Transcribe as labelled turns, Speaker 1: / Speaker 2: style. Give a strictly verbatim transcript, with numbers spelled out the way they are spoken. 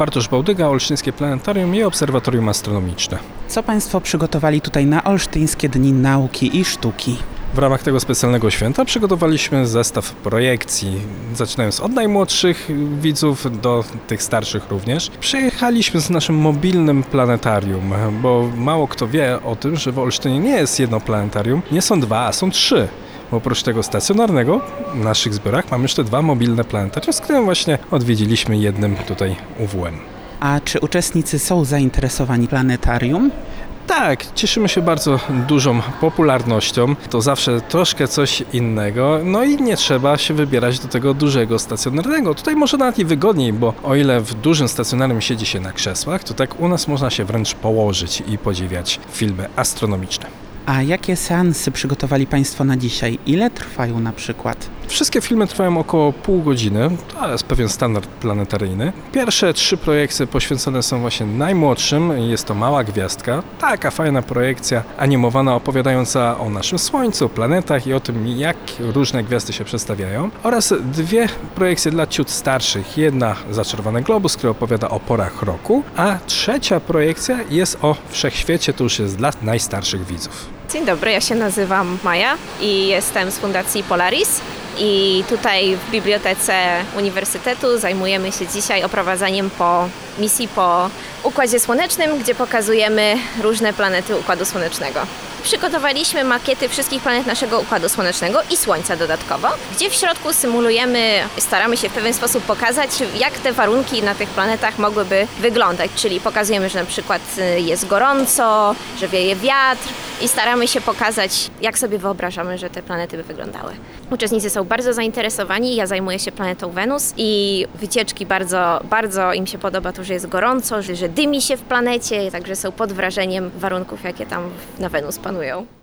Speaker 1: Bartosz Bałdyga, Olsztyńskie Planetarium i Obserwatorium Astronomiczne.
Speaker 2: Co Państwo przygotowali tutaj na Olsztyńskie Dni Nauki i Sztuki?
Speaker 1: W ramach tego specjalnego święta przygotowaliśmy zestaw projekcji, zaczynając od najmłodszych widzów do tych starszych również. Przyjechaliśmy z naszym mobilnym planetarium, bo mało kto wie o tym, że w Olsztynie nie jest jedno planetarium, nie są dwa, a są trzy. Bo oprócz tego stacjonarnego w naszych zbiorach mamy jeszcze dwa mobilne planetarium, z którym właśnie odwiedziliśmy jednym tutaj U W M.
Speaker 2: A czy uczestnicy są zainteresowani planetarium?
Speaker 1: Tak, cieszymy się bardzo dużą popularnością. To zawsze troszkę coś innego. No i nie trzeba się wybierać do tego dużego stacjonarnego. Tutaj może nawet i wygodniej, bo o ile w dużym stacjonarnym siedzi się na krzesłach, to tak u nas można się wręcz położyć i podziwiać filmy astronomiczne.
Speaker 2: A jakie seansy przygotowali Państwo na dzisiaj? Ile trwają na przykład?
Speaker 1: Wszystkie filmy trwają około pół godziny, to jest pewien standard planetaryjny. Pierwsze trzy projekcje poświęcone są właśnie najmłodszym, jest to Mała Gwiazdka, taka fajna projekcja animowana opowiadająca o naszym Słońcu, planetach i o tym, jak różne gwiazdy się przedstawiają. Oraz dwie projekcje dla ciut starszych, jedna Zaczarowany Globus, która opowiada o porach roku, a trzecia projekcja jest o Wszechświecie, to już jest dla najstarszych widzów.
Speaker 3: Dzień dobry, ja się nazywam Maja i jestem z Fundacji Polaris i tutaj w Bibliotece Uniwersytetu zajmujemy się dzisiaj oprowadzaniem po misji po Układzie Słonecznym, gdzie pokazujemy różne planety Układu Słonecznego. Przygotowaliśmy makiety wszystkich planet naszego Układu Słonecznego i Słońca dodatkowo, gdzie w środku symulujemy, staramy się w pewien sposób pokazać, jak te warunki na tych planetach mogłyby wyglądać, czyli pokazujemy, że na przykład jest gorąco, że wieje wiatr i staramy się pokazać, jak sobie wyobrażamy, że te planety by wyglądały. Uczestnicy są bardzo zainteresowani, ja zajmuję się planetą Wenus i wycieczki bardzo, bardzo im się podoba to, że jest gorąco, że, że dymi się w planecie, także są pod wrażeniem warunków, jakie tam na Wenus panują.